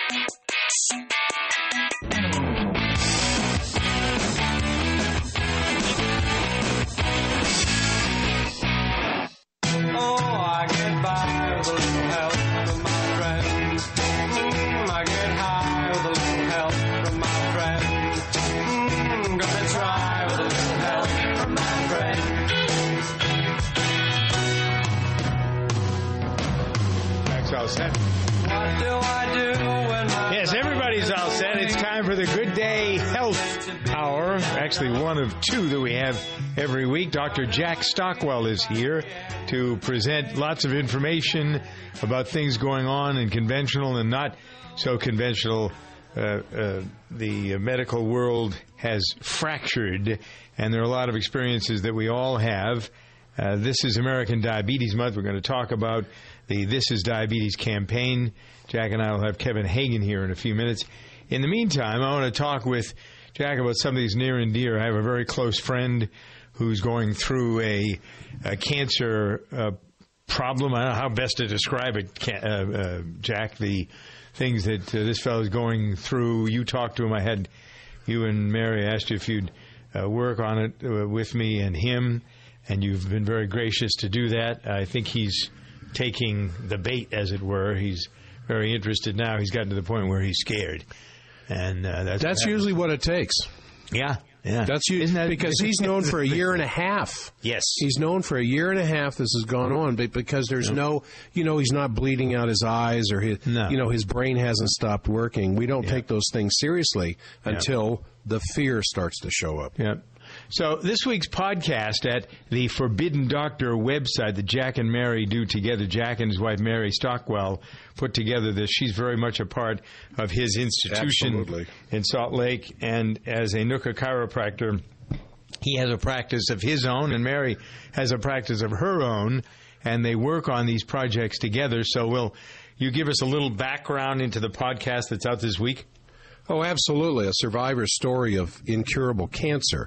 Yes, everybody's all set. It's time for the Good Day Health Hour. Actually, one of two that we have every week. Dr. Jack Stockwell is here to present lots of information about things going on in conventional and not so conventional. The medical world has fractured, and there are a lot of experiences that we all have. This is American Diabetes Month. We're going to talk about the This is Diabetes campaign. Jack and I will have Kevin Hagan here in a few minutes. In the meantime, I want to talk with Jack about something that's near and dear. I have a very close friend who's going through a cancer problem. I don't know how best to describe it, Jack, the things that this fellow is going through. You talked to him. I had you and Mary asked you if you'd work on it with me and him, and you've been very gracious to do that. I think he's taking the bait, as it were. He's very interested now. He's gotten to the point where he's scared. And that's usually what it takes. Yeah. That's because he's known for a year and a half. Yes. He's known for a year and a half this has gone on, but because there's no, he's not bleeding out his eyes or his brain hasn't stopped working. We don't take those things seriously until the fear starts to show up. Yeah. So this week's podcast at the Forbidden Doctor website that Jack and Mary do together, Jack and his wife Mary Stockwell put together this. She's very much a part of his institution in Salt Lake. And as a Nooka chiropractor, he has a practice of his own, and Mary has a practice of her own, and they work on these projects together. So will you give us a little background into the podcast that's out this week? Oh, absolutely. A survivor's story of incurable cancer.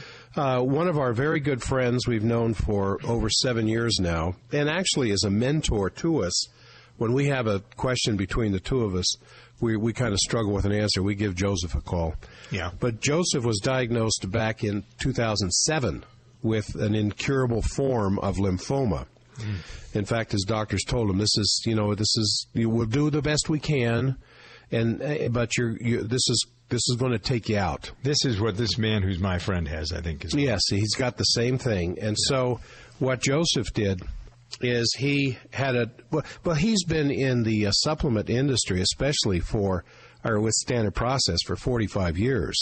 One of our very good friends we've known for over 7 years now, and actually is a mentor to us. When we have a question between the two of us, we kind of struggle with an answer. We give Joseph a call. Yeah. But Joseph was diagnosed back in 2007 with an incurable form of lymphoma. In fact, his doctors told him, we'll do the best we can. But this is going to take you out. This is what this man who's my friend has, I think. Yes, he's got the same thing. And so what Joseph did is he had he's been in the supplement industry, especially with Standard Process for 45 years.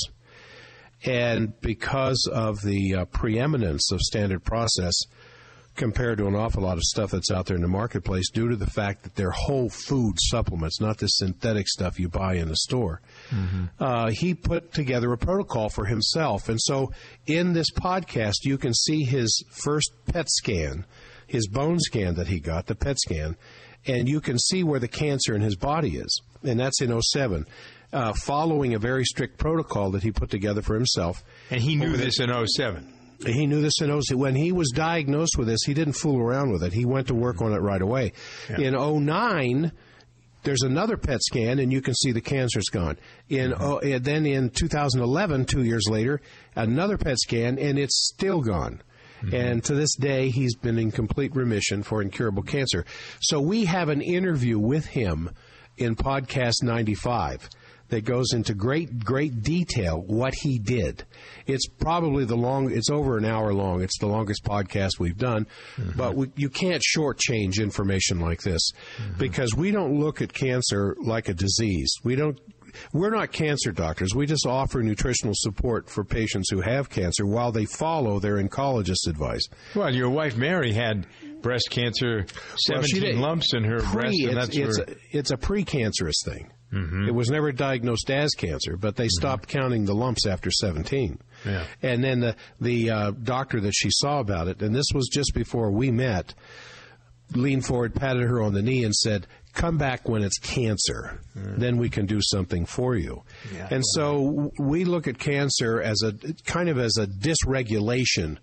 And because of the preeminence of Standard Process compared to an awful lot of stuff that's out there in the marketplace, due to the fact that they're whole food supplements, not the synthetic stuff you buy in the store. He put together a protocol for himself. And so in this podcast, you can see his first PET scan, his bone scan that he got, the PET scan, and you can see where the cancer in his body is. And that's in 2007. Following a very strict protocol that he put together for himself. And he knew this in 2007. He knew this in 2007. When he was diagnosed with this, he didn't fool around with it. He went to work on it right away. Yeah. In 2009, there's another PET scan, and you can see the cancer's gone. Then in 2011, 2 years later, another PET scan, and it's still gone. And to this day, he's been in complete remission for incurable cancer. So we have an interview with him in podcast 95. That goes into great detail what he did. It's probably it's over an hour long. It's the longest podcast we've done, but you can't shortchange information like this because we don't look at cancer like a disease. We're not cancer doctors. We just offer nutritional support for patients who have cancer while they follow their oncologist's advice. Well, your wife Mary had breast cancer, 17 lumps in her breast, and it's a precancerous thing. It was never diagnosed as cancer, but they stopped counting the lumps after 17. Yeah. And then the doctor that she saw about it, and this was just before we met, leaned forward, patted her on the knee, and said, "Come back when it's cancer. Then we can do something for you." Yeah. And so we look at cancer as a kind of as a dysregulation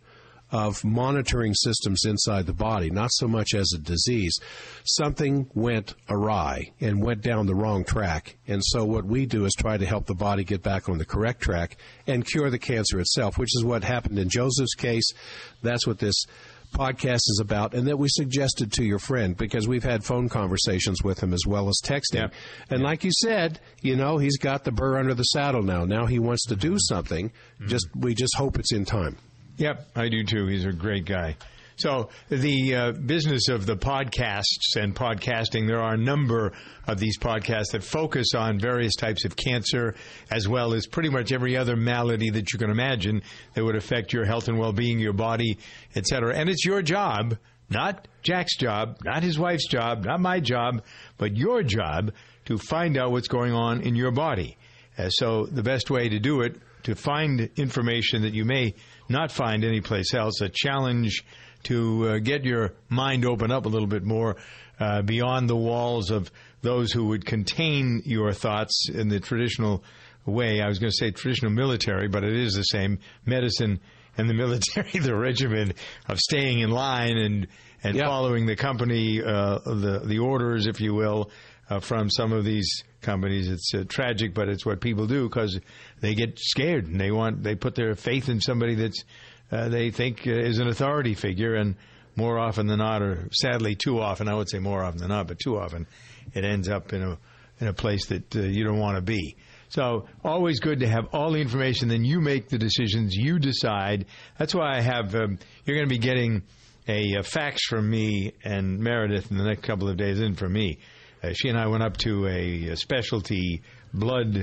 of monitoring systems inside the body, not so much as a disease. Something went awry and went down the wrong track. And so what we do is try to help the body get back on the correct track and cure the cancer itself, which is what happened in Joseph's case. That's what this podcast is about, and that we suggested to your friend, because we've had phone conversations with him as well as texting. Yep. And like you said, he's got the burr under the saddle now. Now he wants to do something. We just hope it's in time. Yep, I do too. He's a great guy. So the business of the podcasts and podcasting, there are a number of these podcasts that focus on various types of cancer, as well as pretty much every other malady that you can imagine that would affect your health and well-being, your body, et cetera. And it's your job, not Jack's job, not his wife's job, not my job, but your job to find out what's going on in your body. So the best way to do it, to find information that you may not find anyplace else, a challenge to get your mind open up a little bit more beyond the walls of those who would contain your thoughts in the traditional way. I was going to say traditional military, but it is the same. Medicine and the military, the regimen of staying in line and following the company, the orders, if you will, from some of these companies. It's tragic, but it's what people do because they get scared and they put their faith in somebody that's they think is an authority figure, and more often than not, or sadly too often, I would say more often than not, but too often, it ends up in a place that you don't want to be. So always good to have all the information, then you make the decisions, you decide. That's why I have, you're going to be getting a fax from me and Meredith in the next couple of days in from me. She and I went up to a specialty blood,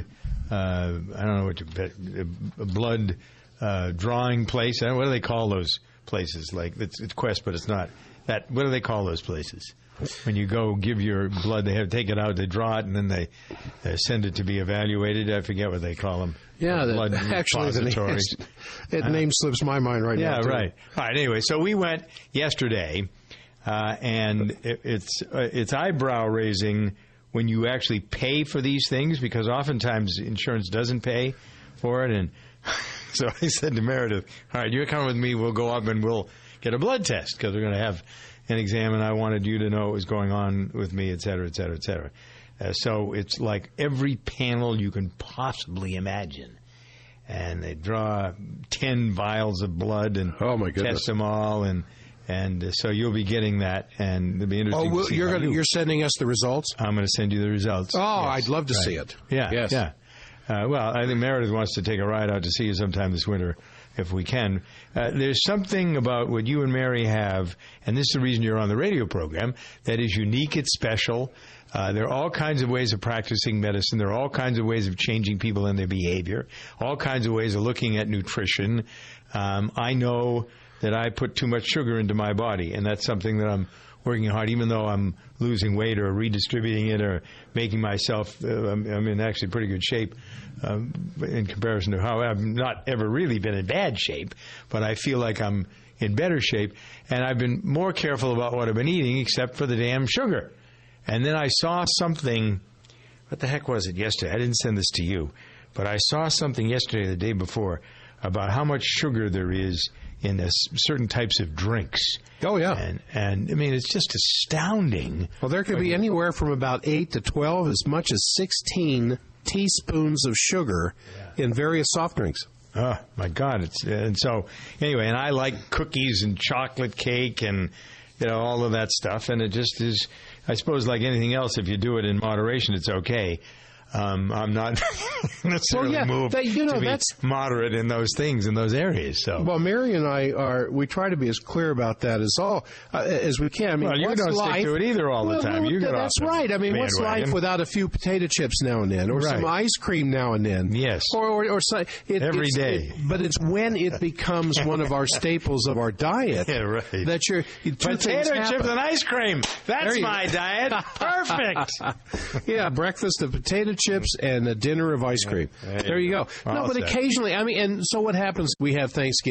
I don't know what blood drawing place. What do they call those places? Like it's Quest, but it's not that. What do they call those places? When you go give your blood, they have to take it out, they draw it, and then they send it to be evaluated. I forget what they call them. Yeah, blood repositories. Name slips my mind right now. Yeah, right. All right. Anyway, so we went yesterday, and it's eyebrow raising when you actually pay for these things, because oftentimes insurance doesn't pay for it. And so I said to Meredith, all right, you're coming with me. We'll go up and we'll get a blood test because we're going to have an exam, and I wanted you to know what was going on with me, et cetera, et cetera, et cetera. So it's like every panel you can possibly imagine. And they draw 10 vials of blood and test them all. And so you'll be getting that, and it'll be interesting to see. You're sending us the results? I'm going to send you the results. Oh, yes. I'd love to see it. Yeah, yes. Yeah. Well, I think Meredith wants to take a ride out to see you sometime this winter, if we can. There's something about what you and Mary have, and this is the reason you're on the radio program, that is unique, it's special. There are all kinds of ways of practicing medicine. There are all kinds of ways of changing people and their behavior, all kinds of ways of looking at nutrition. I know that I put too much sugar into my body, and that's something that I'm working hard, even though I'm losing weight or redistributing it or making myself, I'm in actually pretty good shape in comparison to how I've not ever really been in bad shape, but I feel like I'm in better shape, and I've been more careful about what I've been eating except for the damn sugar. And then I saw something, what the heck was it yesterday? I didn't send this to you, but I saw something yesterday or the day before about how much sugar there is in certain types of drinks. Oh, yeah. And I mean, it's just astounding. Well, there could be anywhere from about 8 to 12, as much as 16 teaspoons of sugar in various soft drinks. Oh, my God. And so, anyway, and I like cookies and chocolate cake and, all of that stuff. And it just is, I suppose, like anything else, if you do it in moderation, it's okay. I'm not necessarily moved to be moderate in those things, in those areas. So, well, Mary and I we try to be as clear about that as we can. I mean, well, you don't stick to it either all the time. That's right. I mean, what's life without a few potato chips now and then, or some ice cream now and then? Yes, or every day. But it's when it becomes one of our staples of our diet that you're potato chips and ice cream. That's my diet. Perfect. Yeah, breakfast of potato chips and a dinner of ice cream. There you go. No, but occasionally, I mean, and so what happens? We have Thanksgiving.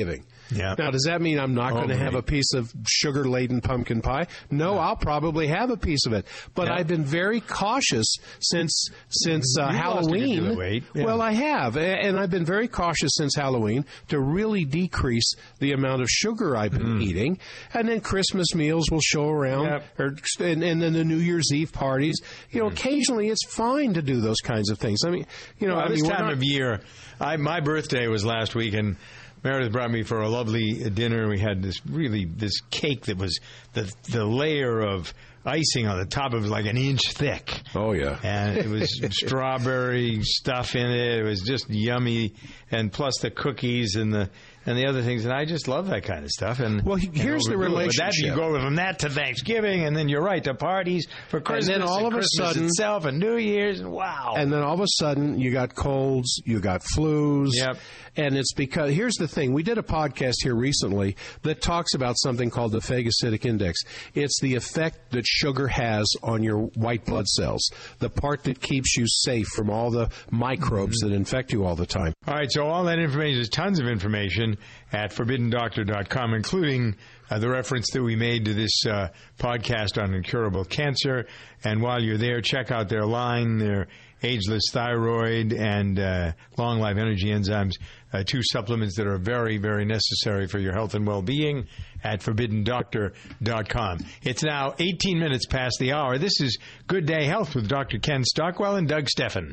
Yeah. Now, does that mean I'm not going to have a piece of sugar-laden pumpkin pie? No, I'll probably have a piece of it. But I've been very cautious since Halloween. Lost a good deal of weight. Yeah. Well, I have, and I've been very cautious since Halloween to really decrease the amount of sugar I've been eating. And then Christmas meals will show around, and then the New Year's Eve parties. You know, occasionally it's fine to do those kinds of things. I mean, you know, this time of year, my birthday was last week, and Meredith brought me for a lovely dinner. We had this cake that was the layer of icing on the top of it was like an inch thick. Oh, yeah. And it was strawberry stuff in it. It was just yummy. And plus the cookies and the other things. And I just love that kind of stuff. And well, here's the relationship. You go from that to Thanksgiving, and then you're right, to parties for Christmas. And then all of a Christmas sudden, itself, and New Year's, and wow. And then all of a sudden, you got colds, you got flus. Yep. And it's because, here's the thing, we did a podcast here recently that talks about something called the phagocytic index. It's the effect that sugar has on your white blood cells, the part that keeps you safe from all the microbes that infect you all the time. All right, so all that information, there's tons of information at ForbiddenDoctor.com, including the reference that we made to this podcast on incurable cancer. And while you're there, check out their line, their Ageless Thyroid and Long Life Energy Enzymes, two supplements that are very, very necessary for your health and well-being at ForbiddenDoctor.com. It's now 18 minutes past the hour. This is Good Day Health with Dr. Ken Stockwell and Doug Steffen.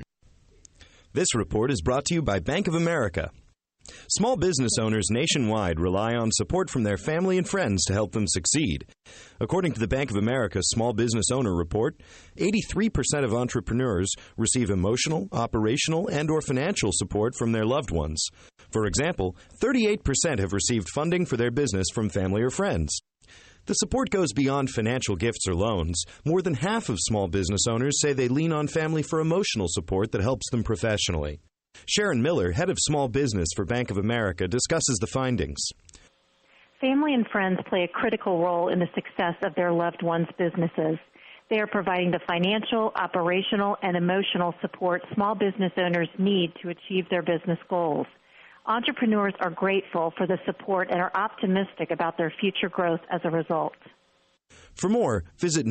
This report is brought to you by Bank of America. Small business owners nationwide rely on support from their family and friends to help them succeed. According to the Bank of America Small Business Owner Report, 83% of entrepreneurs receive emotional, operational, and/or financial support from their loved ones. For example, 38% have received funding for their business from family or friends. The support goes beyond financial gifts or loans. More than half of small business owners say they lean on family for emotional support that helps them professionally. Sharon Miller, head of small business for Bank of America, discusses the findings. Family and friends play a critical role in the success of their loved ones' businesses. They are providing the financial, operational, and emotional support small business owners need to achieve their business goals. Entrepreneurs are grateful for the support and are optimistic about their future growth as a result. For more, visit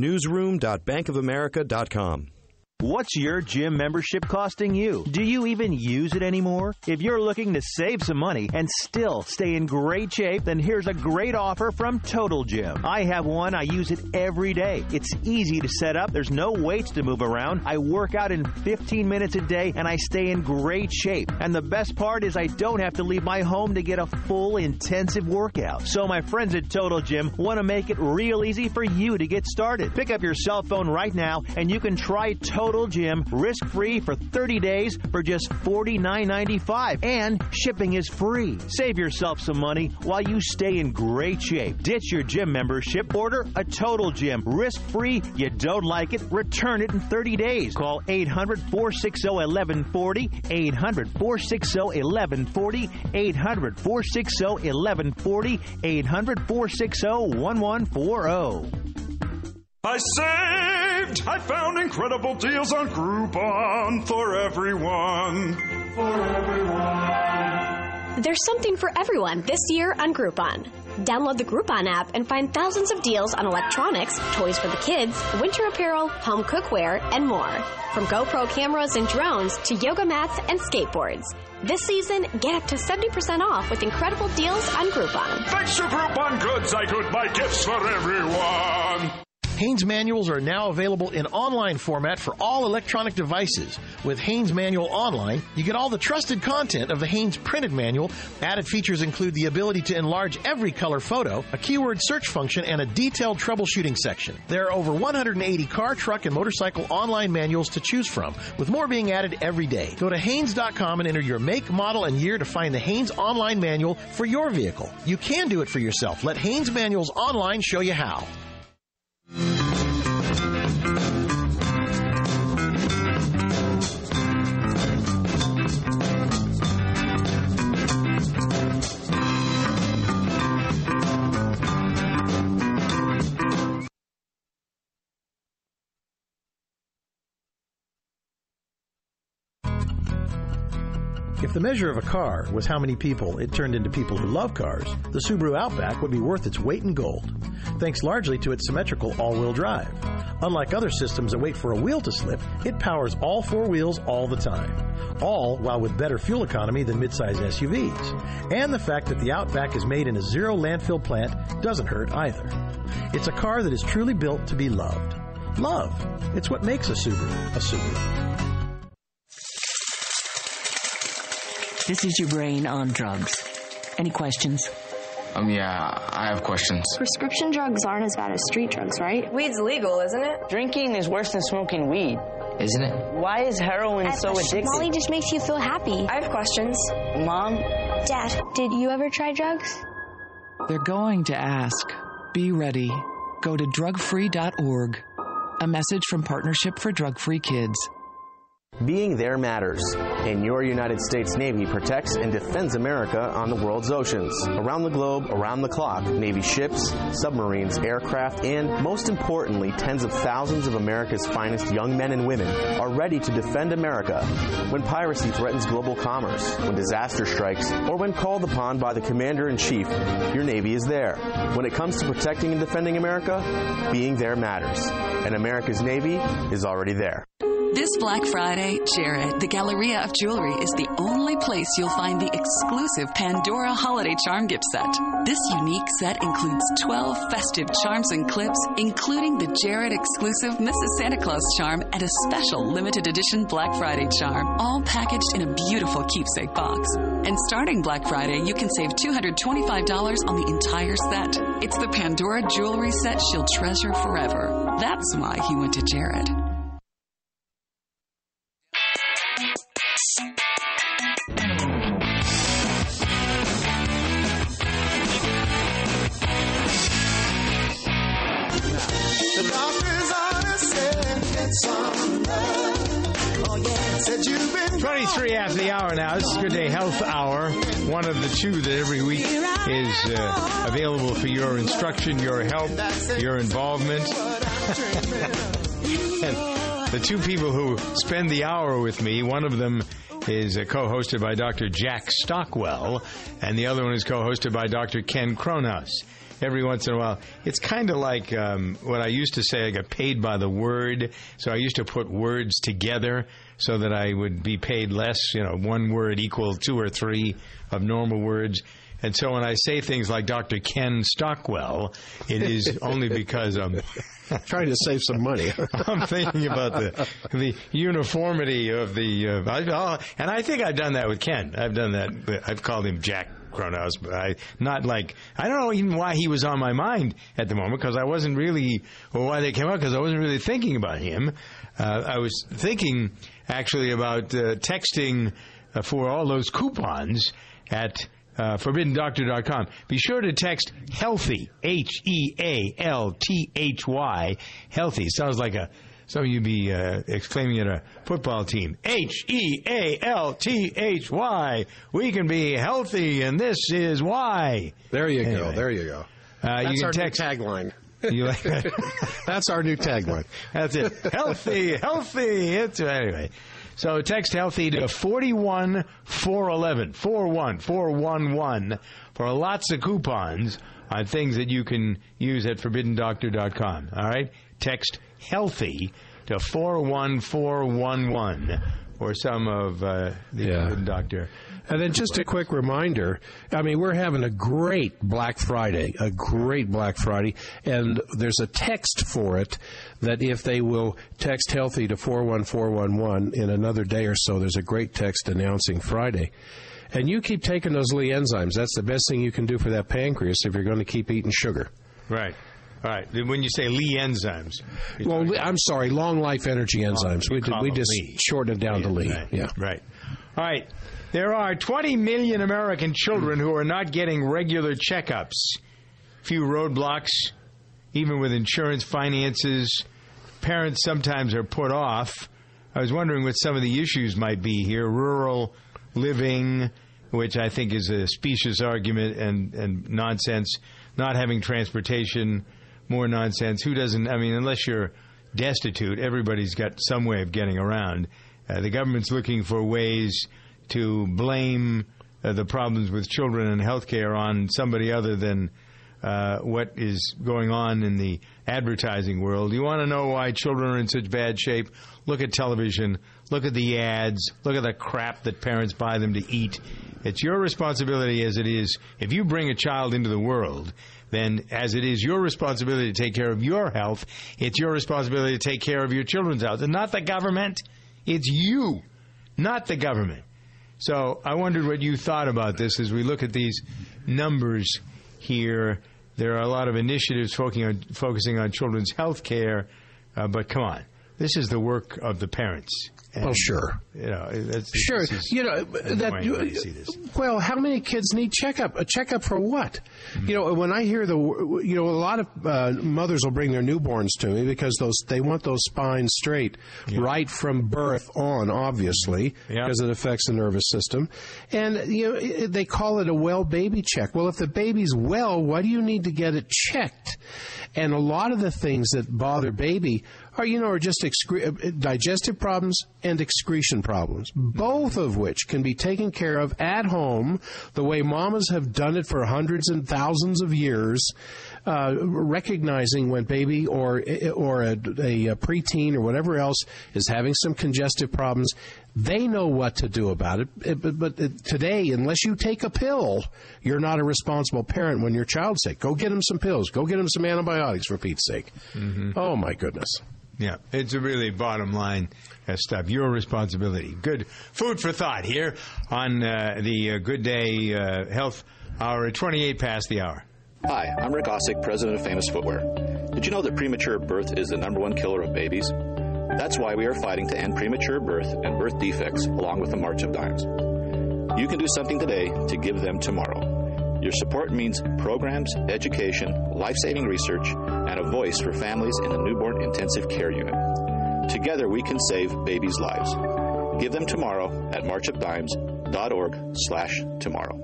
newsroom.bankofamerica.com. What's your gym membership costing you? Do you even use it anymore? If you're looking to save some money and still stay in great shape, then here's a great offer from Total Gym. I have one. I use it every day. It's easy to set up. There's no weights to move around. I work out in 15 minutes a day, and I stay in great shape. And the best part is I don't have to leave my home to get a full intensive workout. So my friends at Total Gym want to make it real easy for you to get started. Pick up your cell phone right now, and you can try Total Gym risk-free for 30 days for just $49.95, and shipping is free. Save yourself some money while you stay in great shape. Ditch your gym membership. Order a Total Gym risk-free. You don't like it? Return it in 30 days. Call 800-460-1140, 800-460-1140, 800-460-1140, 800-460-1140. I saved! I found incredible deals on Groupon for everyone. There's something for everyone this year on Groupon. Download the Groupon app and find thousands of deals on electronics, toys for the kids, winter apparel, home cookware, and more. From GoPro cameras and drones to yoga mats and skateboards. This season, get up to 70% off with incredible deals on Groupon. Thanks to Groupon Goods, I could buy gifts for everyone. Haynes manuals are now available in online format for all electronic devices. With Haynes Manual Online, you get all the trusted content of the Haynes printed manual. Added features include the ability to enlarge every color photo, a keyword search function, and a detailed troubleshooting section. There are over 180 car, truck, and motorcycle online manuals to choose from, with more being added every day. Go to Haynes.com and enter your make, model, and year to find the Haynes online manual for your vehicle. You can do it for yourself. Let Haynes Manuals Online show you how. If the measure of a car was how many people it turned into people who love cars, the Subaru Outback would be worth its weight in gold, thanks largely to its symmetrical all-wheel drive. Unlike other systems that wait for a wheel to slip, it powers all four wheels all the time, all while with better fuel economy than midsize SUVs. And the fact that the Outback is made in a zero landfill plant doesn't hurt either. It's a car that is truly built to be loved. Love. It's what makes a Subaru a Subaru. This is your brain on drugs. Any questions? Yeah, I have questions. Prescription drugs aren't as bad as street drugs, right? Weed's legal, isn't it? Drinking is worse than smoking weed. Isn't it? Why is heroin so addictive? Molly just makes you feel happy. I have questions. Mom? Dad, did you ever try drugs? They're going to ask. Be ready. Go to drugfree.org. A message from Partnership for Drug-Free Kids. Being there matters, and your United States Navy protects and defends America on the world's oceans. Around the globe, around the clock, Navy ships, submarines, aircraft, and, most importantly, tens of thousands of America's finest young men and women are ready to defend America when piracy threatens global commerce, when disaster strikes, or when called upon by the Commander-in-Chief. Your Navy is there. When it comes to protecting and defending America, being there matters, and America's Navy is already there. This Black Friday, Jared, the Galleria of Jewelry, is the only place you'll find the exclusive Pandora Holiday Charm Gift Set. This unique set includes 12 festive charms and clips, including the Jared exclusive Mrs. Santa Claus charm and a special limited edition Black Friday charm, all packaged in a beautiful keepsake box. And starting Black Friday, you can save $225 on the entire set. It's the Pandora jewelry set she'll treasure forever. That's why he went to Jared. The doctor's honest said get some love. Oh yeah, said you've been 23 after the hour now. This is Good Day Health Hour, one of the two that every week is available for your instruction, your help, your involvement. And the two people who spend the hour with me, one of them is co-hosted by Dr. Jack Stockwell, and the other one is co-hosted by Dr. Ken Cronhaus. Every once in a while, it's kind of like what I used to say, I got paid by the word, so I used to put words together so that I would be paid less, one word equal 2 or 3 of normal words. And so when I say things like Dr. Ken Stockwell, it is only because I'm trying to save some money. I'm thinking about the uniformity of the... and I think I've done that with Ken. I've done that. I've called him Jack Cronhaus, but I don't know even why he was on my mind at the moment, because I wasn't really... Or why they came out, because I wasn't really thinking about him. I was thinking, actually, about texting for all those coupons at... ForbiddenDoctor.com. Be sure to text HEALTHY, HEALTHY, healthy. Sounds like some of you be exclaiming at a football team. HEALTHY. We can be healthy, and this is why. There you go. There you go. That's you our text, new tagline. You like that? That's our new tagline. That's it. Healthy. Anyway. So text HEALTHY to 41411, 41411 for lots of coupons on things that you can use at ForbiddenDoctor.com. All right? Text HEALTHY to 41411 for some of the Forbidden Doctor. And then just a quick reminder, we're having a great Black Friday, and there's a text for it that if they will text HEALTHY to 41411 in another day or so, there's a great text announcing Friday. And you keep taking those Lee enzymes. That's the best thing you can do for that pancreas if you're going to keep eating sugar. Right. All right. When you say Lee enzymes. Well, I'm sorry, long life energy enzymes. We just shortened it down to Lee. Right. Yeah. Right. All right. There are 20 million American children who are not getting regular checkups. Few roadblocks, even with insurance finances. Parents sometimes are put off. I was wondering what some of the issues might be here. Rural living, which I think is a specious argument and nonsense. Not having transportation, more nonsense. Who doesn't? Unless you're destitute, everybody's got some way of getting around. The government's looking for ways to blame the problems with children and health care on somebody other than what is going on in the advertising world. You want to know why children are in such bad shape? Look at television. Look at the ads. Look at the crap that parents buy them to eat. It's your responsibility as it is. If you bring a child into the world, then as it is your responsibility to take care of your health, it's your responsibility to take care of your children's health. And not the government. It's you, not the government. So I wondered what you thought about this as we look at these numbers here. There are a lot of initiatives focusing on children's health care, but come on. This is the work of the parents. And, well, sure. Sure. Well, how many kids need checkup? A checkup for what? Mm-hmm. When I hear a lot of mothers will bring their newborns to me because they want those spines straight right from birth on, obviously, because it affects the nervous system. And, they call it a well baby check. Well, if the baby's well, why do you need to get it checked? And a lot of the things that bother baby are just digestive problems and excretion problems, both of which can be taken care of at home the way mamas have done it for hundreds and thousands of years, recognizing when baby or a preteen or whatever else is having some congestive problems. They know what to do about it. But today, unless you take a pill, you're not a responsible parent when your child's sick. Go get them some pills. Go get them some antibiotics, for Pete's sake. Mm-hmm. Oh, my goodness. Yeah, it's a really bottom line stuff. Your responsibility. Good food for thought here on the Good Day Health Hour at 28 past the hour. Hi, I'm Rick Osick, president of Famous Footwear. Did you know that premature birth is the #1 killer of babies? That's why we are fighting to end premature birth and birth defects along with the March of Dimes. You can do something today to give them tomorrow. Your support means programs, education, life-saving research, and a voice for families in a newborn intensive care unit. Together we can save babies' lives. Give them tomorrow at marchofdimes.org/tomorrow.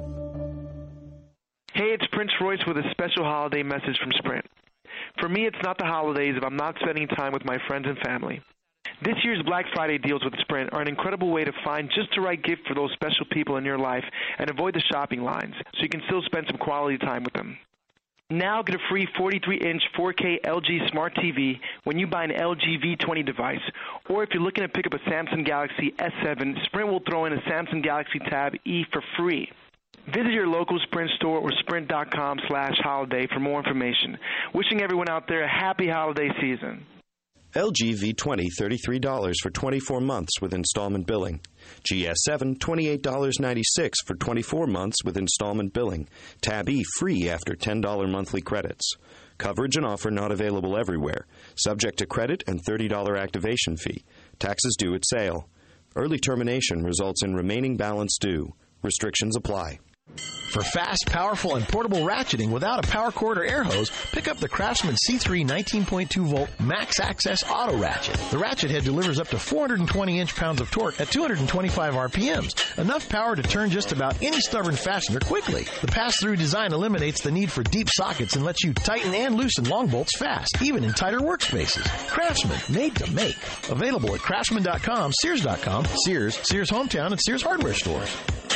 Hey, it's Prince Royce with a special holiday message from Sprint. For me, it's not the holidays if I'm not spending time with my friends and family. This year's Black Friday deals with Sprint are an incredible way to find just the right gift for those special people in your life and avoid the shopping lines, so you can still spend some quality time with them. Now get a free 43-inch 4K LG Smart TV when you buy an LG V20 device. Or if you're looking to pick up a Samsung Galaxy S7, Sprint will throw in a Samsung Galaxy Tab E for free. Visit your local Sprint store or sprint.com/holiday for more information. Wishing everyone out there a happy holiday season. LG V20, $33 for 24 months with installment billing. GS7, $28.96 for 24 months with installment billing. Tab E free after $10 monthly credits. Coverage and offer not available everywhere. Subject to credit and $30 activation fee. Taxes due at sale. Early termination results in remaining balance due. Restrictions apply. For fast, powerful, and portable ratcheting without a power cord or air hose, pick up the Craftsman C3 19.2-volt Max Access Auto Ratchet. The ratchet head delivers up to 420 inch-pounds of torque at 225 RPMs, enough power to turn just about any stubborn fastener quickly. The pass-through design eliminates the need for deep sockets and lets you tighten and loosen long bolts fast, even in tighter workspaces. Craftsman, made to make. Available at Craftsman.com, Sears.com, Sears, Sears Hometown, and Sears Hardware stores.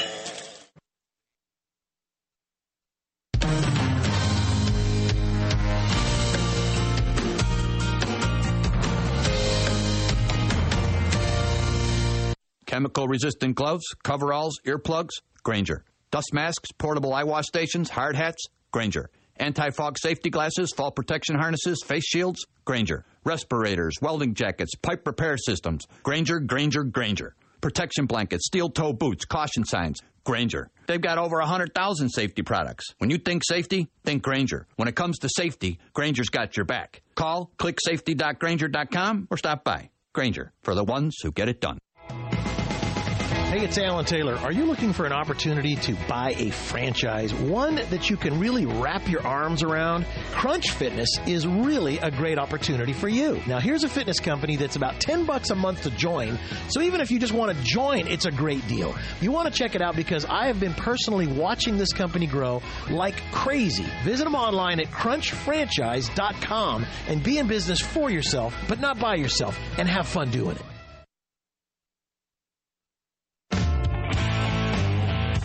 Chemical-resistant gloves, coveralls, earplugs, Grainger. Dust masks, portable eye wash stations, hard hats, Grainger. Anti-fog safety glasses, fall protection harnesses, face shields, Grainger. Respirators, welding jackets, pipe repair systems, Grainger, Grainger, Grainger. Protection blankets, steel-toe boots, caution signs, Grainger. They've got over 100,000 safety products. When you think safety, think Grainger. When it comes to safety, Grainger's got your back. Call, click safety.grainger.com, or stop by. Grainger, for the ones who get it done. Hey, it's Alan Taylor. Are you looking for an opportunity to buy a franchise, one that you can really wrap your arms around? Crunch Fitness is really a great opportunity for you. Now, here's a fitness company that's about $10 a month to join, so even if you just want to join, it's a great deal. You want to check it out because I have been personally watching this company grow like crazy. Visit them online at crunchfranchise.com and be in business for yourself, but not by yourself, and have fun doing it.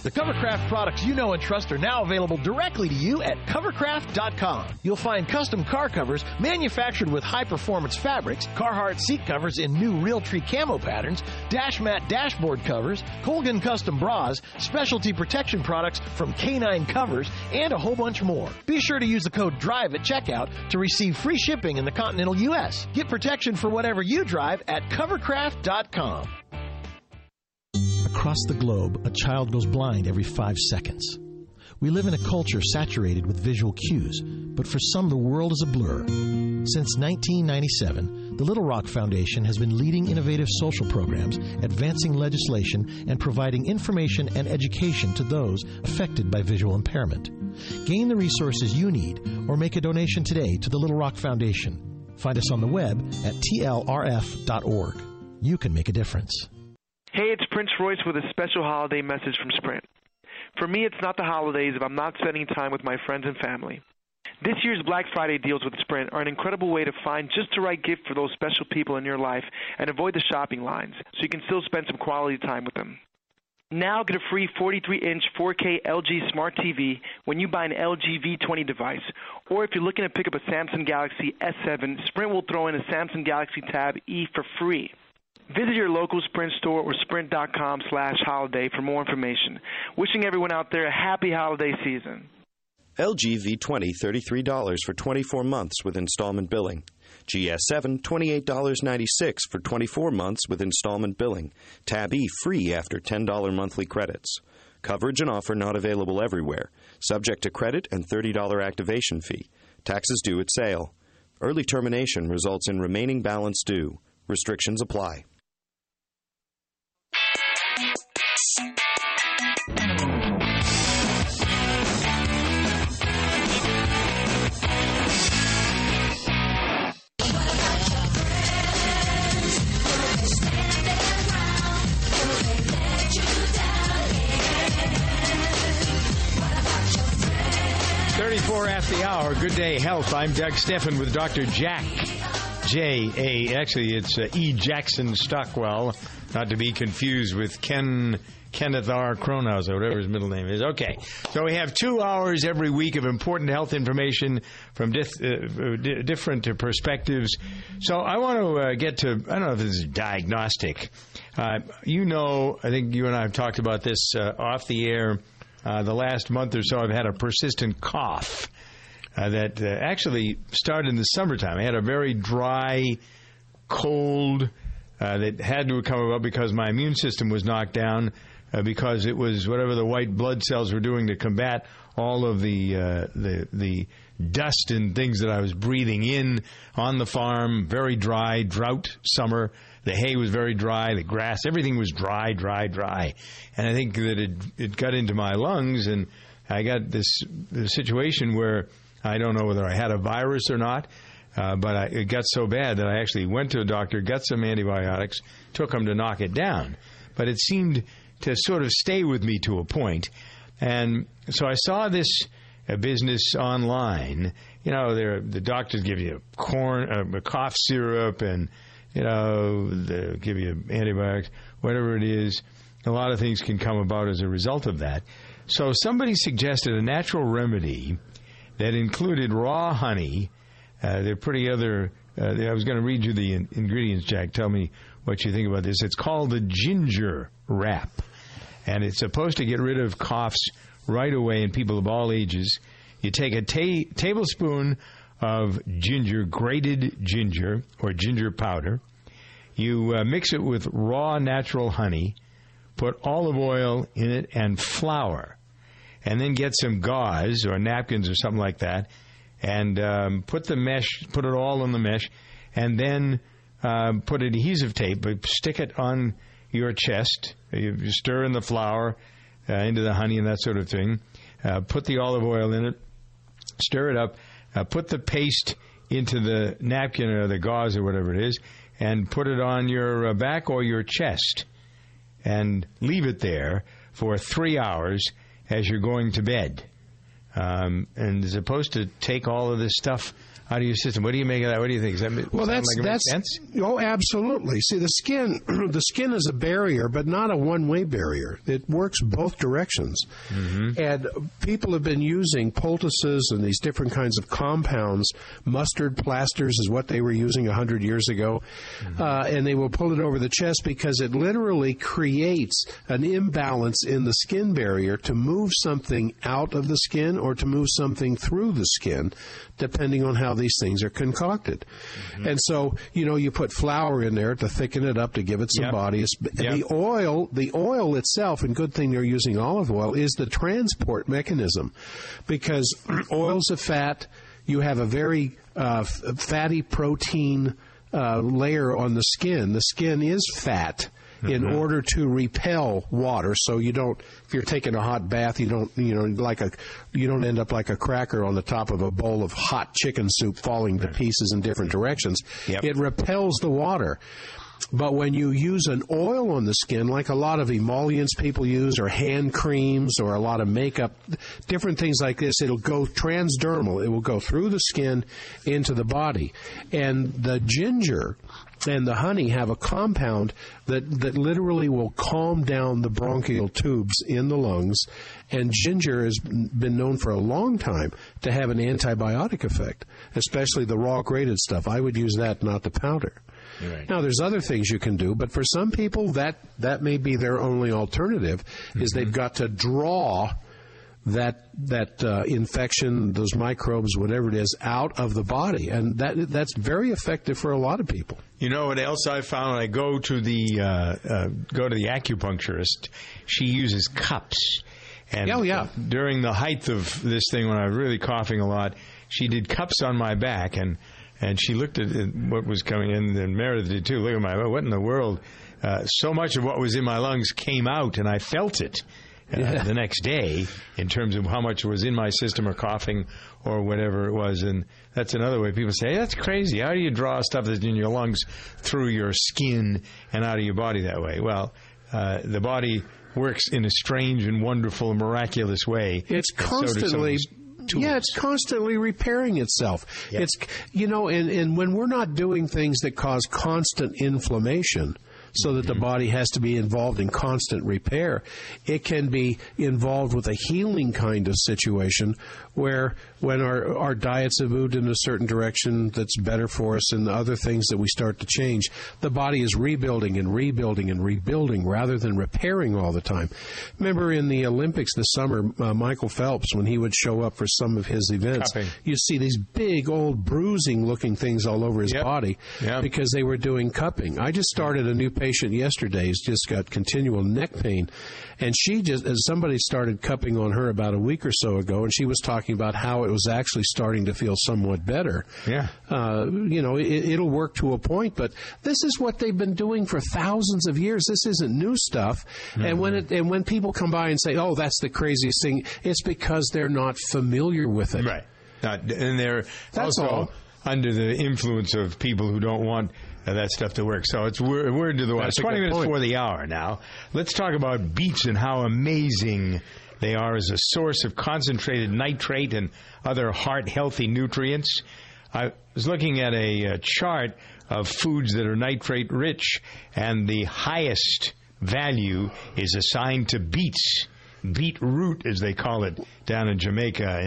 The Covercraft products you know and trust are now available directly to you at Covercraft.com. You'll find custom car covers manufactured with high-performance fabrics, Carhartt seat covers in new Realtree camo patterns, Dash Mat dashboard covers, Colgan custom bras, specialty protection products from K9 Covers, and a whole bunch more. Be sure to use the code DRIVE at checkout to receive free shipping in the continental U.S. Get protection for whatever you drive at Covercraft.com. Across the globe, a child goes blind every 5 seconds. We live in a culture saturated with visual cues, but for some, the world is a blur. Since 1997, the Little Rock Foundation has been leading innovative social programs, advancing legislation, and providing information and education to those affected by visual impairment. Gain the resources you need or make a donation today to the Little Rock Foundation. Find us on the web at tlrf.org. You can make a difference. Hey, it's Prince Royce with a special holiday message from Sprint. For me, it's not the holidays if I'm not spending time with my friends and family. This year's Black Friday deals with Sprint are an incredible way to find just the right gift for those special people in your life and avoid the shopping lines, so you can still spend some quality time with them. Now get a free 43-inch 4K LG Smart TV when you buy an LG V20 device. Or if you're looking to pick up a Samsung Galaxy S7, Sprint will throw in a Samsung Galaxy Tab E for free. Visit your local Sprint store or sprint.com/holiday for more information. Wishing everyone out there a happy holiday season. LG V20, $33 for 24 months with installment billing. GS7, $28.96 for 24 months with installment billing. Tab E free after $10 monthly credits. Coverage and offer not available everywhere. Subject to credit and $30 activation fee. Taxes due at sale. Early termination results in remaining balance due. Restrictions apply. After the hour. Good day, health. I'm Doug Steffen with Dr. Jack J.A. Actually, it's E. Jackson Stockwell, not to be confused with Kenneth R. Kronhaus, or whatever his middle name is. Okay, so we have 2 hours every week of important health information from different perspectives. So I want to get to, I don't know if this is diagnostic. I think you and I have talked about this off the air. The last month or so, I've had a persistent cough that actually started in the summertime. I had a very dry cold that had to come about because my immune system was knocked down because it was whatever the white blood cells were doing to combat all of the dust and things that I was breathing in on the farm. Very dry, drought summer. The hay was very dry. The grass, everything was dry. And I think that it got into my lungs, and I got this situation where I don't know whether I had a virus or not, but it got so bad that I actually went to a doctor, got some antibiotics, took them to knock it down. But it seemed to sort of stay with me to a point. And so I saw this business online. You know, the doctors give you a cough syrup, and they give you antibiotics, whatever it is. A lot of things can come about as a result of that. So somebody suggested a natural remedy that included raw honey. They're pretty other. I was going to read you the ingredients, Jack. Tell me what you think about this. It's called the ginger wrap, and it's supposed to get rid of coughs right away in people of all ages. You take a tablespoon of ginger, grated ginger or ginger powder. You mix it with raw natural honey, put olive oil in it and flour, and then get some gauze or napkins or something like that, and put it all in the mesh, and then put adhesive tape, stick it on your chest. You stir in the flour into the honey and that sort of thing. Put the olive oil in it, stir it up, put the paste into the napkin or the gauze or whatever it is, and put it on your back or your chest, and leave it there for 3 hours as you're going to bed. And it's supposed to take all of this stuff out of your system. What do you make of that? What do you think? Does that makes sense? Oh, absolutely. See, the skin is a barrier, but not a one-way barrier. It works both directions. Mm-hmm. And people have been using poultices and these different kinds of compounds. Mustard plasters is what they were using 100 years ago. Mm-hmm. And they will pull it over the chest because it literally creates an imbalance in the skin barrier to move something out of the skin or to move something through the skin, depending on how these things are concocted. Mm-hmm. And so, you put flour in there to thicken it up, to give it some body. The oil itself, and good thing they're using olive oil, is the transport mechanism. Because oils of fat, you have a very fatty protein layer on the skin. The skin is fat. In order to repel water, so you don't. If you're taking a hot bath, you don't end up like a cracker on the top of a bowl of hot chicken soup falling to pieces in different directions. Yep. It repels the water. But when you use an oil on the skin, like a lot of emollients people use, or hand creams, or a lot of makeup, different things like this, it'll go transdermal. It will go through the skin into the body. And the ginger and the honey have a compound that literally will calm down the bronchial tubes in the lungs. And ginger has been known for a long time to have an antibiotic effect, especially the raw grated stuff. I would use that, not the powder. Right. Now, there's other things you can do, but for some people, that may be their only alternative, is they've got to draw that infection, those microbes, whatever it is, out of the body. And that's very effective for a lot of people. You know what else I found? I go to the acupuncturist. She uses cups. And during the height of this thing, when I was really coughing a lot, she did cups on my back, and she looked at what was coming in, and Meredith did too. Look at what in the world? So much of what was in my lungs came out, and I felt it the next day in terms of how much was in my system or coughing or whatever it was. And that's another way people say, hey, that's crazy. How do you draw stuff that's in your lungs through your skin and out of your body that way? Well, the body works in a strange and wonderful and miraculous way. It's constantly... it's constantly repairing itself. Yep. It's, and when we're not doing things that cause constant inflammation, so that the body has to be involved in constant repair, it can be involved with a healing kind of situation where when our diets have moved in a certain direction that's better for us and the other things that we start to change, the body is rebuilding and rebuilding and rebuilding rather than repairing all the time. Remember in the Olympics this summer, Michael Phelps, when he would show up for some of his events, you see these big old bruising looking things all over his body because they were doing cupping. I just started a new patient yesterday who's just got continual neck pain, and somebody started cupping on her about a week or so ago, and she was talking about how it was actually starting to feel somewhat better. Yeah. It'll work to a point, but this is what they've been doing for thousands of years. This isn't new stuff. Mm-hmm. And when people come by and say, oh, that's the craziest thing, it's because they're not familiar with it. Right. And they're also under the influence of people who don't want that stuff to work. So it's word to the wise. 20 minutes before the hour now. Let's talk about beets and how amazing they are as a source of concentrated nitrate and other heart-healthy nutrients. I was looking at a chart of foods that are nitrate-rich, and the highest value is assigned to beets. Beetroot, as they call it, down in Jamaica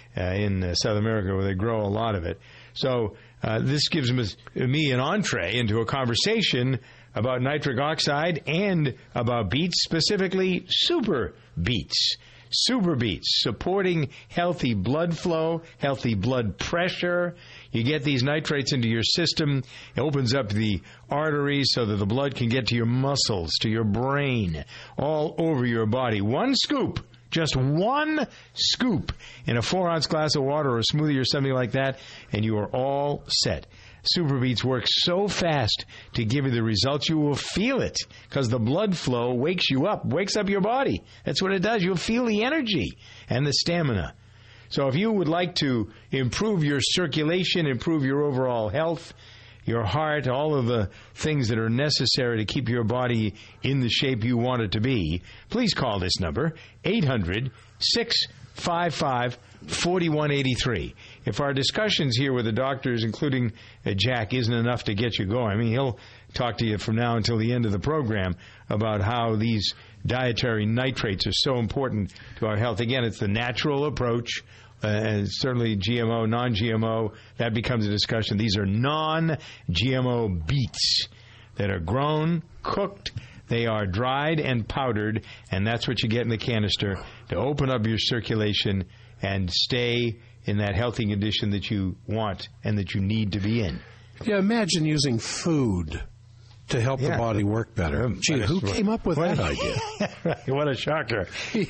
in South America, where they grow a lot of it. So this gives me an entree into a conversation about nitric oxide and about beets, specifically super beets. Super beets, supporting healthy blood flow, healthy blood pressure. You get these nitrates into your system. It opens up the arteries so that the blood can get to your muscles, to your brain, all over your body. One scoop, just one scoop in a 4-ounce glass of water or a smoothie or something like that, and you are all set. Super Beets work so fast to give you the results, you will feel it because the blood flow wakes you up, wakes up your body. That's what it does. You'll feel the energy and the stamina. So if you would like to improve your circulation, improve your overall health, your heart, all of the things that are necessary to keep your body in the shape you want it to be, please call this number, 800-655 4183. If our discussions here with the doctors, including Jack, isn't enough to get you going, I mean, he'll talk to you from now until the end of the program about how these dietary nitrates are so important to our health. Again, it's the natural approach, and certainly GMO, non-GMO, that becomes a discussion. These are non-GMO beets that are grown, cooked, they are dried and powdered, and that's what you get in the canister to open up your circulation and stay in that healthy condition that you want and that you need to be in. Yeah, imagine using food to help the body work better. Gee, who came up with that idea? Right, what a shocker.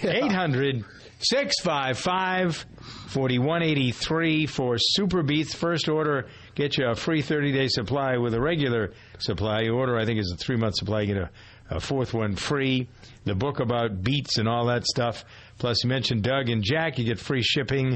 800-655-4183 for Super Beets. First order, get you a free 30-day supply with a regular supply. You order, I think, is a 3-month supply. You get a fourth one free. The book about beets and all that stuff. Plus, you mentioned Doug and Jack. You get free shipping.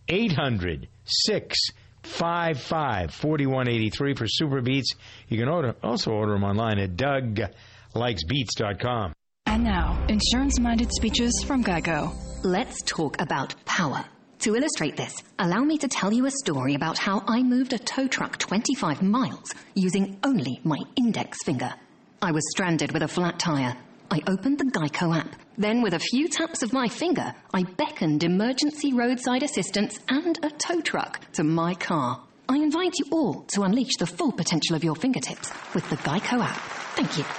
800-655-4183 for Super Beets. You can also order them online at DougLikesBeets.com. And now, insurance-minded speeches from GEICO. Let's talk about power. To illustrate this, allow me to tell you a story about how I moved a tow truck 25 miles using only my index finger. I was stranded with a flat tire. I opened the GEICO app. Then, with a few taps of my finger, I beckoned emergency roadside assistance and a tow truck to my car. I invite you all to unleash the full potential of your fingertips with the GEICO app. Thank you.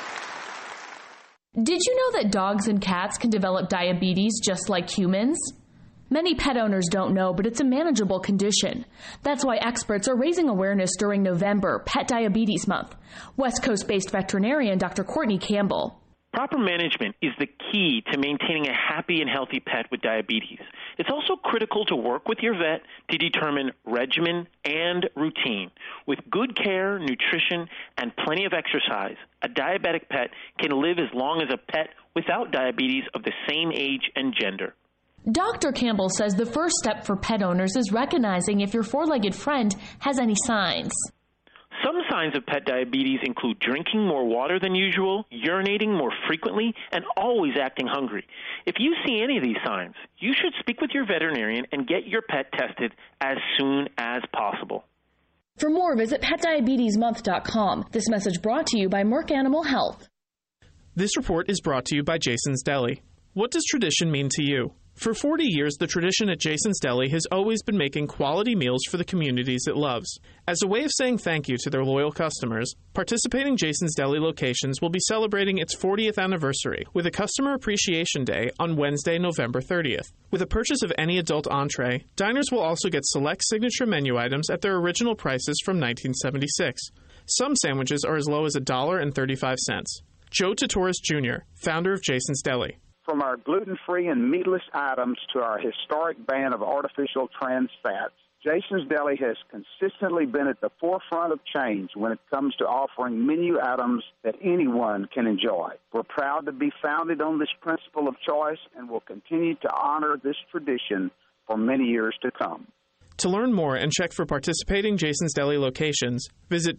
Did you know that dogs and cats can develop diabetes just like humans? Many pet owners don't know, but it's a manageable condition. That's why experts are raising awareness during November, Pet Diabetes Month. West Coast-based veterinarian Dr. Courtney Campbell. Proper management is the key to maintaining a happy and healthy pet with diabetes. It's also critical to work with your vet to determine regimen and routine. With good care, nutrition, and plenty of exercise, a diabetic pet can live as long as a pet without diabetes of the same age and gender. Dr. Campbell says the first step for pet owners is recognizing if your four-legged friend has any signs. Some signs of pet diabetes include drinking more water than usual, urinating more frequently, and always acting hungry. If you see any of these signs, you should speak with your veterinarian and get your pet tested as soon as possible. For more, visit PetDiabetesMonth.com. This message brought to you by Merck Animal Health. This report is brought to you by Jason's Deli. What does tradition mean to you? For 40 years, the tradition at Jason's Deli has always been making quality meals for the communities it loves. As a way of saying thank you to their loyal customers, participating Jason's Deli locations will be celebrating its 40th anniversary with a Customer Appreciation Day on Wednesday, November 30th. With a purchase of any adult entree, diners will also get select signature menu items at their original prices from 1976. Some sandwiches are as low as $1.35. Joe Titoris Jr., founder of Jason's Deli. From our gluten-free and meatless items to our historic ban of artificial trans fats, Jason's Deli has consistently been at the forefront of change when it comes to offering menu items that anyone can enjoy. We're proud to be founded on this principle of choice and will continue to honor this tradition for many years to come. To learn more and check for participating Jason's Deli locations, visit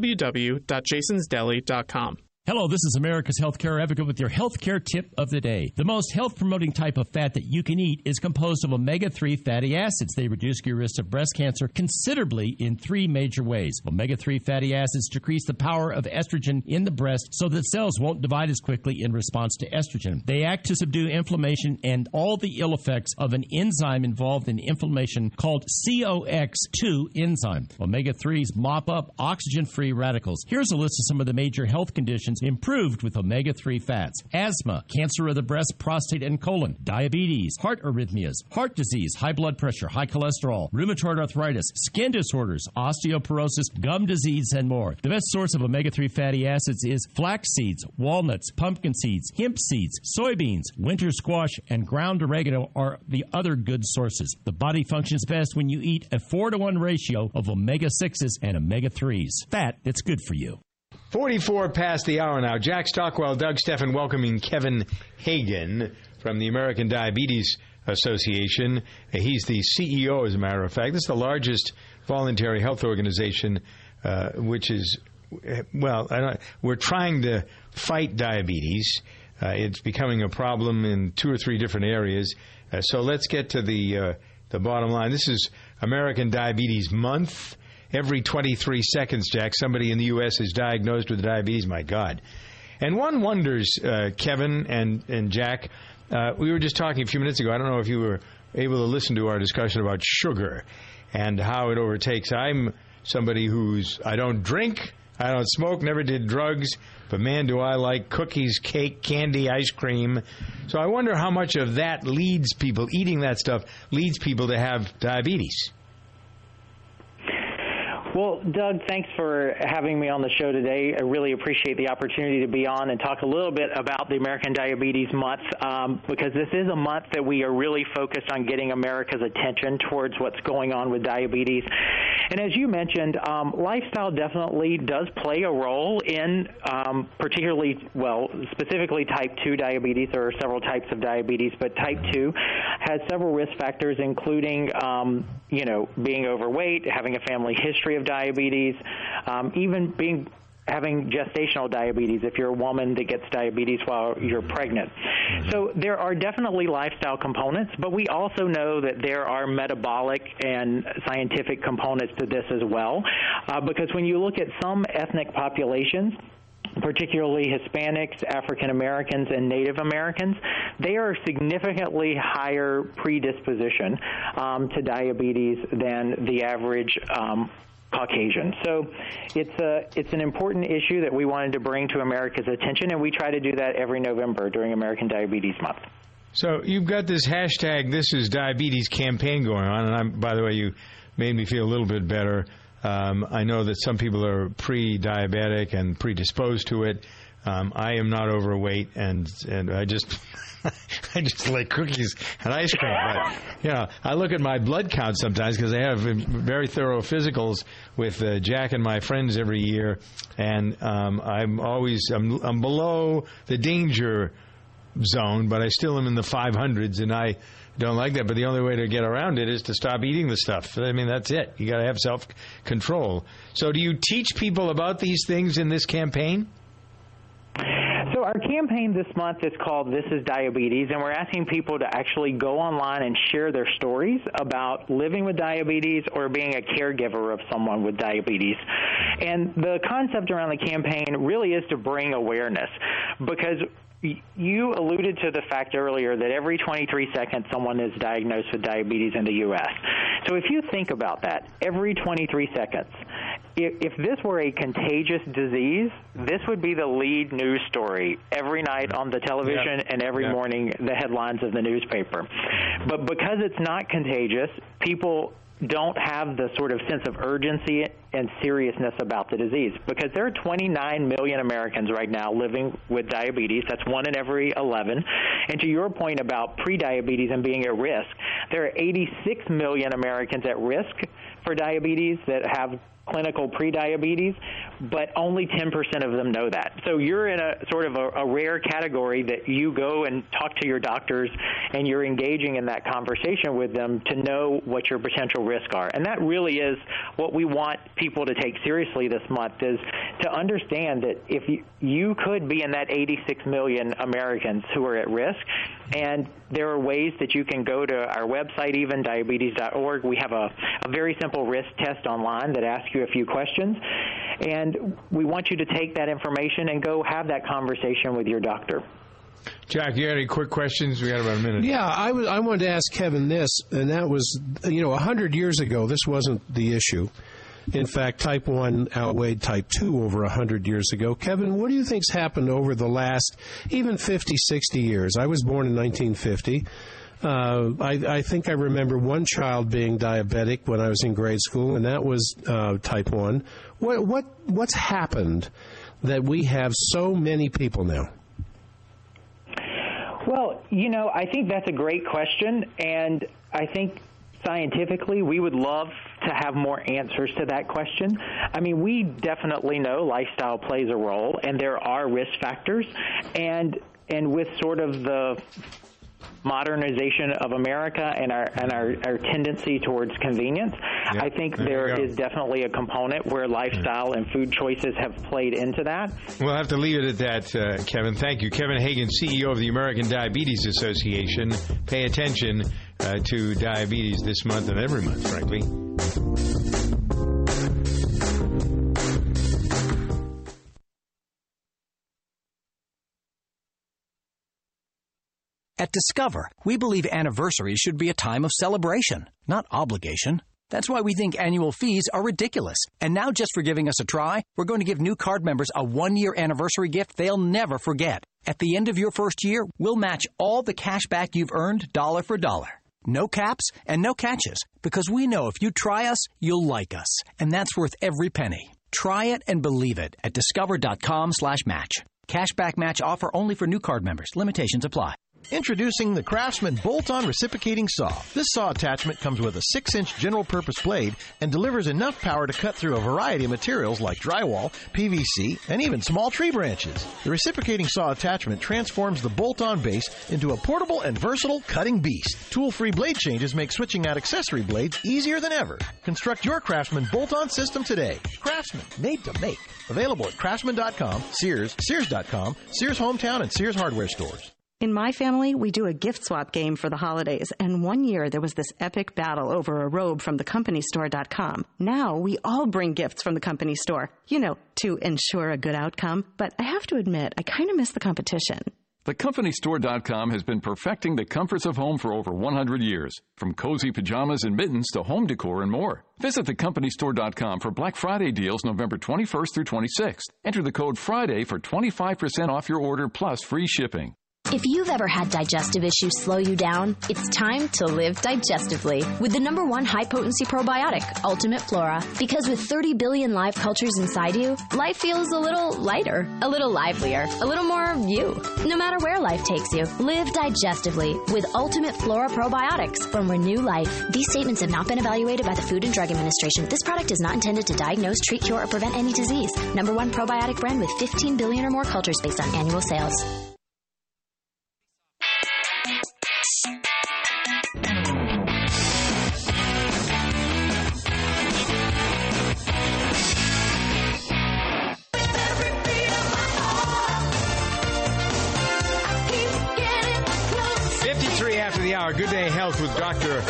www.jasonsdeli.com. Hello, this is America's Healthcare Advocate with your healthcare tip of the day. The most health-promoting type of fat that you can eat is composed of omega-3 fatty acids. They reduce your risk of breast cancer considerably in 3 major ways. Omega-3 fatty acids decrease the power of estrogen in the breast so that cells won't divide as quickly in response to estrogen. They act to subdue inflammation and all the ill effects of an enzyme involved in inflammation called COX-2 enzyme. Omega-3s mop up oxygen-free radicals. Here's a list of some of the major health conditions improved with omega-3 fats: asthma, cancer of the breast, prostate, and colon, diabetes, heart arrhythmias, heart disease, high blood pressure, high cholesterol, rheumatoid arthritis, skin disorders, osteoporosis, gum disease, and more. The best source of omega-3 fatty acids is flax seeds, walnuts, pumpkin seeds, hemp seeds, soybeans, winter squash, and ground oregano are the other good sources. The body functions best when you eat a 4-to-1 ratio of omega-6s and omega-3s. Fat that's good for you. 44 past the hour now. Jack Stockwell, Doug Steffen welcoming Kevin Hagan from the American Diabetes Association. He's the CEO, as a matter of fact. This is the largest voluntary health organization, which is, we're trying to fight diabetes. It's becoming a problem in 2 or 3 different areas. So let's get to the the bottom line. This is American Diabetes Month. Every 23 seconds, Jack, somebody in the U.S. is diagnosed with diabetes. My God. And one wonders, Kevin and Jack, we were just talking a few minutes ago. I don't know if you were able to listen to our discussion about sugar and how it overtakes. I'm somebody I don't drink, I don't smoke, never did drugs, but man, do I like cookies, cake, candy, ice cream. So I wonder how much of that leads people, eating that stuff, leads people to have diabetes. Well, Doug, thanks for having me on the show today. I really appreciate the opportunity to be on and talk a little bit about the American Diabetes Month, because this is a month that we are really focused on getting America's attention towards what's going on with diabetes. And as you mentioned, lifestyle definitely does play a role in specifically type 2 diabetes. There are several types of diabetes, but type 2 has several risk factors, including, being overweight, having a family history of diabetes, even having gestational diabetes if you're a woman that gets diabetes while you're pregnant. So there are definitely lifestyle components, but we also know that there are metabolic and scientific components to this as well, because when you look at some ethnic populations, particularly Hispanics, African Americans, and Native Americans, they are significantly higher predisposition to diabetes than the average Caucasian. So it's an important issue that we wanted to bring to America's attention, and we try to do that every November during American Diabetes Month. So you've got this hashtag This Is Diabetes campaign going on, and by the way, you made me feel a little bit better. I know that some people are pre-diabetic and predisposed to it. I am not overweight, and I just I just like cookies and ice cream. But, I look at my blood count sometimes because I have very thorough physicals with Jack and my friends every year, and I'm below the danger zone, but I still am in the 500s, and I don't like that. But the only way to get around it is to stop eating the stuff. I mean, that's it. You got to have self-control. So do you teach people about these things in this campaign? So our campaign this month is called This Is Diabetes, and we're asking people to actually go online and share their stories about living with diabetes or being a caregiver of someone with diabetes. And the concept around the campaign really is to bring awareness, because you alluded to the fact earlier that every 23 seconds someone is diagnosed with diabetes in the U.S. So if you think about that, every 23 seconds, if this were a contagious disease, this would be the lead news story every night on the television and every morning the headlines of the newspaper. But because it's not contagious, people don't have the sort of sense of urgency and seriousness about the disease, because there are 29 million Americans right now living with diabetes. That's 1 in every 11. And to your point about prediabetes and being at risk, there are 86 million Americans at risk for diabetes that have clinical prediabetes, but only 10% of them know that. So you're in a sort of a rare category that you go and talk to your doctors and you're engaging in that conversation with them to know what your potential risks are. And that really is what we want people to take seriously this month, is to understand that if you could be in that 86 million Americans who are at risk, and there are ways that you can go to our website, even diabetes.org. We have a very simple risk test online that asks you a few questions, and we want you to take that information and go have that conversation with your doctor. Jack, you got any quick questions? We got about a minute. Yeah, I wanted to ask Kevin this, and that was, 100 years ago, this wasn't the issue. In fact, type 1 outweighed type 2 over 100 years ago. Kevin, what do you think's happened over the last even 50, 60 years? I was born in 1950. I think I remember one child being diabetic when I was in grade school, and that was type 1. What's happened that we have so many people now? Well, I think that's a great question, and I think scientifically, we would love to have more answers to that question. I mean, we definitely know lifestyle plays a role, and there are risk factors. And with sort of the modernization of America and our tendency towards convenience, I think there is definitely a component where lifestyle and food choices have played into that. We'll have to leave it at that, Kevin. Thank you. Kevin Hagan, CEO of the American Diabetes Association. Pay attention. to diabetes this month and every month, frankly. At Discover, we believe anniversaries should be a time of celebration, not obligation. That's why we think annual fees are ridiculous. And now, just for giving us a try, we're going to give new card members a one-year anniversary gift they'll never forget. At the end of your first year, we'll match all the cash back you've earned dollar for dollar. No caps and no catches, because we know if you try us, you'll like us. And that's worth every penny. Try it and believe it at discover.com/match. Cashback match offer only for new card members. Limitations apply. Introducing the Craftsman Bolt-On Reciprocating Saw. This saw attachment comes with a 6-inch general-purpose blade and delivers enough power to cut through a variety of materials like drywall, PVC, and even small tree branches. The reciprocating saw attachment transforms the bolt-on base into a portable and versatile cutting beast. Tool-free blade changes make switching out accessory blades easier than ever. Construct your Craftsman Bolt-On system today. Craftsman, made to make. Available at Craftsman.com, Sears, Sears.com, Sears Hometown, and Sears Hardware stores. In my family, we do a gift swap game for the holidays, and one year there was this epic battle over a robe from thecompanystore.com. Now we all bring gifts from the company store, to ensure a good outcome, but I have to admit, I kind of miss the competition. TheCompanyStore.com has been perfecting the comforts of home for over 100 years, from cozy pajamas and mittens to home decor and more. Visit TheCompanyStore.com for Black Friday deals November 21st through 26th. Enter the code FRIDAY for 25% off your order plus free shipping. If you've ever had digestive issues slow you down, it's time to live digestively with the #1 high-potency probiotic, Ultimate Flora. Because with 30 billion live cultures inside you, life feels a little lighter, a little livelier, a little more you. No matter where life takes you, live digestively with Ultimate Flora probiotics from Renew Life. These statements have not been evaluated by the Food and Drug Administration. This product is not intended to diagnose, treat, cure, or prevent any disease. #1 probiotic brand with 15 billion or more cultures based on annual sales. Good Day Health with Dr.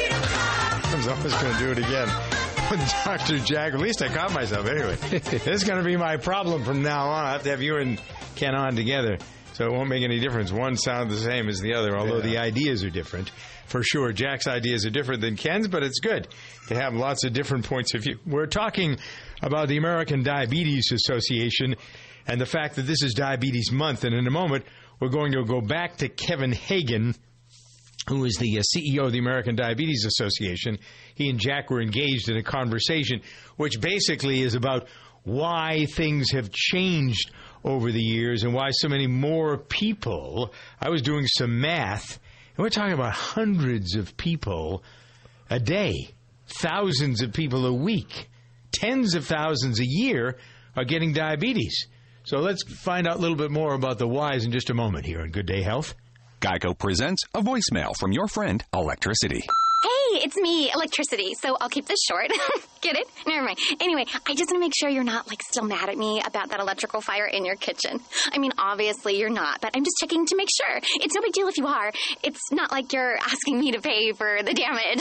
I was almost going to do it again. With Dr. Jack. At least I caught myself anyway. This is going to be my problem from now on. I have to have you and Ken on together, so it won't make any difference. One sounds the same as the other, although the ideas are different. For sure, Jack's ideas are different than Ken's, but it's good to have lots of different points of view. We're talking about the American Diabetes Association and the fact that this is Diabetes Month, and in a moment, we're going to go back to Kevin Hagen, who is the CEO of the American Diabetes Association. He and Jack were engaged in a conversation which basically is about why things have changed over the years and why so many more people. I was doing some math, and we're talking about hundreds of people a day, thousands of people a week, tens of thousands a year are getting diabetes. So let's find out a little bit more about the whys in just a moment here on Good Day Health. Geico presents a voicemail from your friend, Electricity. Hey, it's me, Electricity, so I'll keep this short. Get it? Never mind. Anyway, I just want to make sure you're not, still mad at me about that electrical fire in your kitchen. I mean, obviously you're not, but I'm just checking to make sure. It's no big deal if you are. It's not like you're asking me to pay for the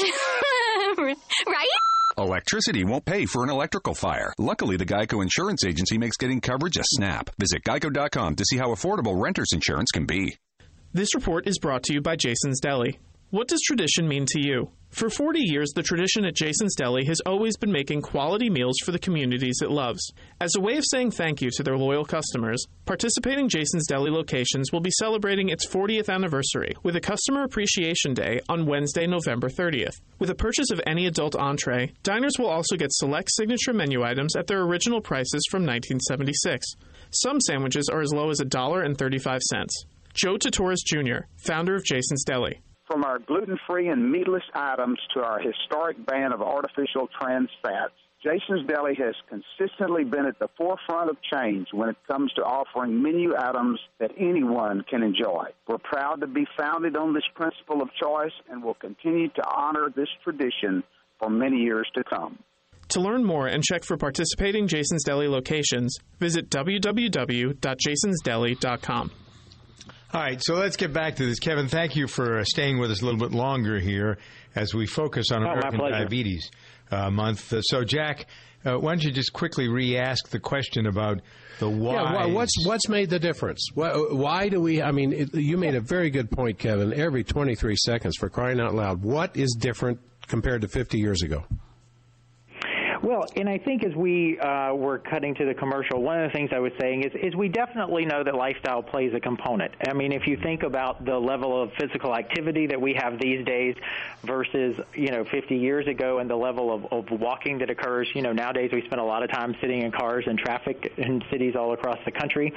damage. Right? Electricity won't pay for an electrical fire. Luckily, the Geico Insurance Agency makes getting coverage a snap. Visit geico.com to see how affordable renter's insurance can be. This report is brought to you by Jason's Deli. What does tradition mean to you? For 40 years, the tradition at Jason's Deli has always been making quality meals for the communities it loves. As a way of saying thank you to their loyal customers, participating Jason's Deli locations will be celebrating its 40th anniversary with a Customer Appreciation Day on Wednesday, November 30th. With a purchase of any adult entree, diners will also get select signature menu items at their original prices from 1976. Some sandwiches are as low as $1.35. Joe Tatoris Jr., founder of Jason's Deli. From our gluten-free and meatless items to our historic ban of artificial trans fats, Jason's Deli has consistently been at the forefront of change when it comes to offering menu items that anyone can enjoy. We're proud to be founded on this principle of choice and will continue to honor this tradition for many years to come. To learn more and check for participating Jason's Deli locations, visit www.jasonsdeli.com. All right, so let's get back to this. Kevin, thank you for staying with us a little bit longer here as we focus on American Diabetes Month. So, Jack, why don't you just quickly re-ask the question about the why? Yeah, what's made the difference? Why do we, you made a very good point, Kevin, every 23 seconds, for crying out loud. What is different compared to 50 years ago? Well, and I think as we were cutting to the commercial, one of the things I was saying is we definitely know that lifestyle plays a component. I mean, if you think about the level of physical activity that we have these days versus, 50 years ago, and the level of walking that occurs, nowadays we spend a lot of time sitting in cars and traffic in cities all across the country.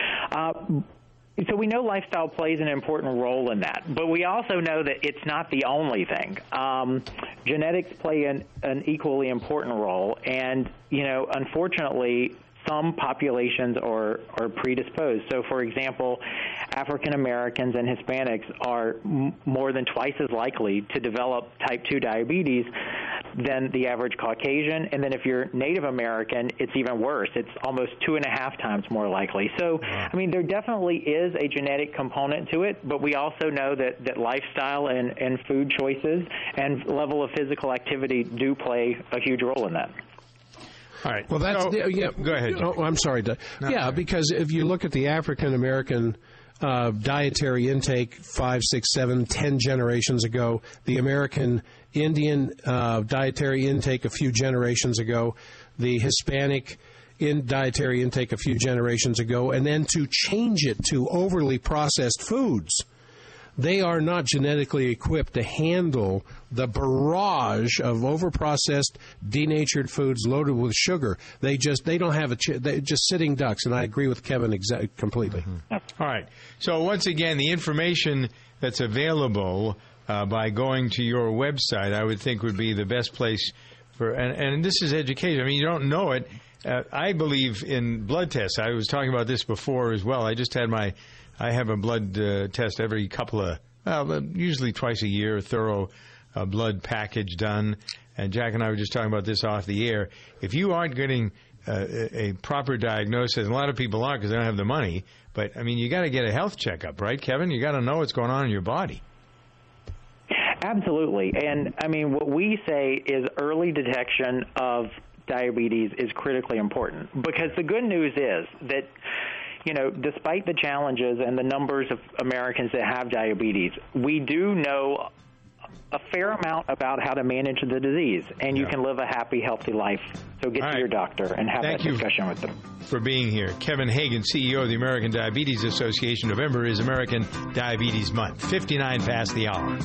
So we know lifestyle plays an important role in that, but we also know that it's not the only thing. Genetics play an equally important role, and, unfortunately, some populations are predisposed. So, for example, African Americans and Hispanics are more than twice as likely to develop type 2 diabetes than the average Caucasian. And then if you're Native American, it's even worse. It's almost 2.5 times more likely. So, there definitely is a genetic component to it, but we also know that lifestyle and food choices and level of physical activity do play a huge role in that. All right. Well, that's go ahead. Oh, I'm sorry. Because if you look at the African American dietary intake 5, 6, 7, 10 generations ago, the American Indian dietary intake a few generations ago, the Hispanic dietary intake a few generations ago, and then to change it to overly processed foods. They are not genetically equipped to handle the barrage of overprocessed, denatured foods loaded with sugar. They don't have they're just sitting ducks, and I agree with Kevin completely. Mm-hmm. All right. So once again, the information that's available by going to your website, I would think would be the best place for, and this is education. I mean, you don't know it. I believe in blood tests. I was talking about this before as well. I have a blood test every usually twice a year, a thorough blood package done. And Jack and I were just talking about this off the air. If you aren't getting a proper diagnosis, and a lot of people aren't because they don't have the money, but, you got to get a health checkup, right, Kevin? You got to know what's going on in your body. Absolutely. And, what we say is early detection of diabetes is critically important, because the good news is that despite the challenges and the numbers of Americans that have diabetes, we do know a fair amount about how to manage the disease, and you can live a happy, healthy life. So get to your doctor and have that discussion with them. For being here. Kevin Hagan, CEO of the American Diabetes Association. November is American Diabetes Month. 59 past the hour.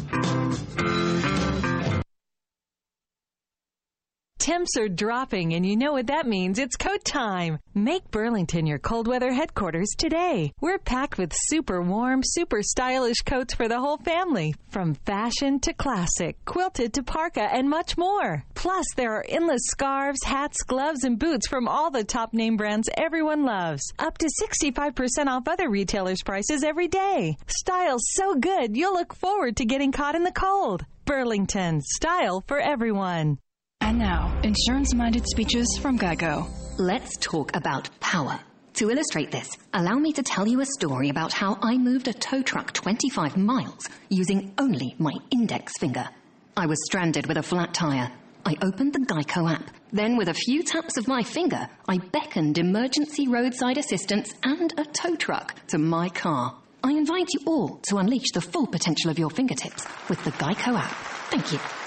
Temps are dropping, and you know what that means. It's coat time. Make Burlington your cold weather headquarters today. We're packed with super warm, super stylish coats for the whole family. From fashion to classic, quilted to parka, and much more. Plus, there are endless scarves, hats, gloves, and boots from all the top name brands everyone loves. Up to 65% off other retailers' prices every day. Style's so good, you'll look forward to getting caught in the cold. Burlington, style for everyone. And now, insurance-minded speeches from GEICO. Let's talk about power. To illustrate this, allow me to tell you a story about how I moved a tow truck 25 miles using only my index finger. I was stranded with a flat tire. I opened the GEICO app. Then, with a few taps of my finger, I beckoned emergency roadside assistance and a tow truck to my car. I invite you all to unleash the full potential of your fingertips with the GEICO app. Thank you.